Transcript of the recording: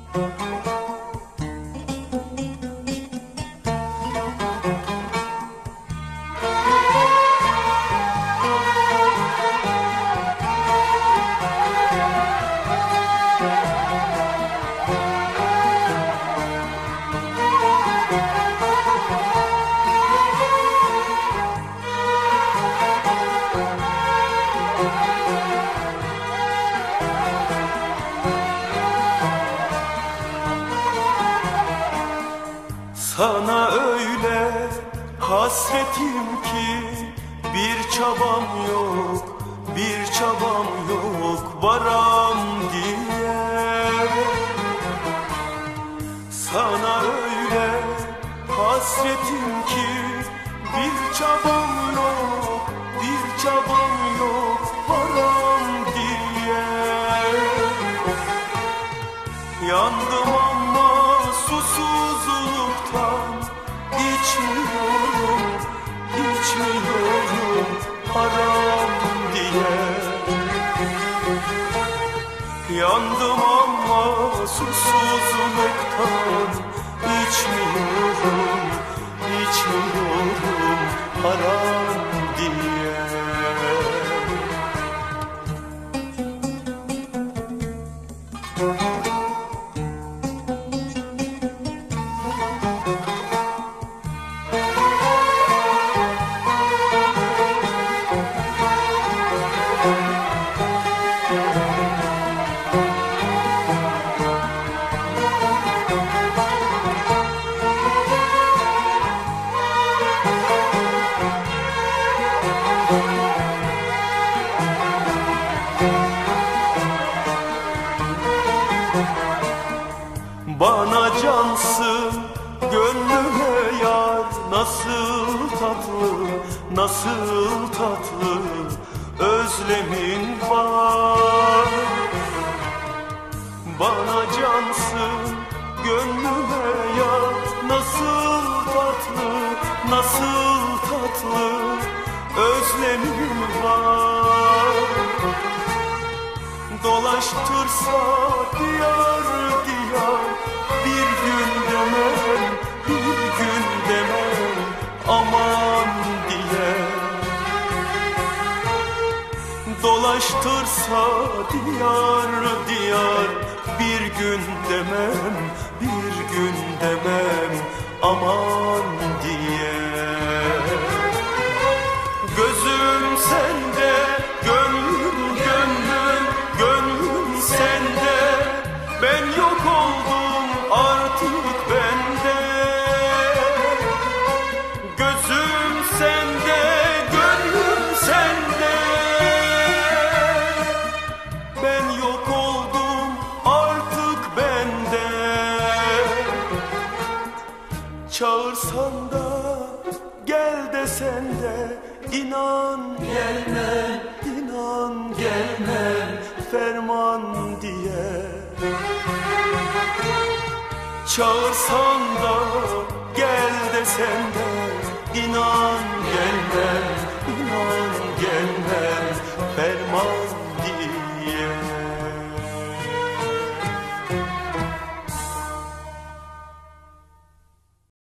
Sana öyle hasretim ki bir çabam yok, bir çabam yok varam diye. Sana öyle hasretim ki bir çabam yok, bir çabam yok varam diye. Yandım ama susuzluktan içmiyorum, içmiyorum haram diye. Yandım ama susuzluktan içmiyorum, içmiyorum haram diye. Bana cansın, gönlüme yar, nasıl tatlı, nasıl tatlı özlemin var. Bana cansın, gönlüme yar, nasıl tatlı, nasıl tatlı özlemin var. Dolaştırsa diyar diyar, bir gün demem, bir gün demem aman diye. Dolaştırsa diyar diyar, bir gün demem, bir gün demem aman diye. Gözüm sende, gönlüm gönlüm, gönlüm sende. Ben yok oldum artık bende. Gözüm sende, gönlüm sende. Ben yok oldum artık bende. Çağırsan da gel desen de inan gelmem, inan gelmem ferman diye. Çağırsan da gel desen de inan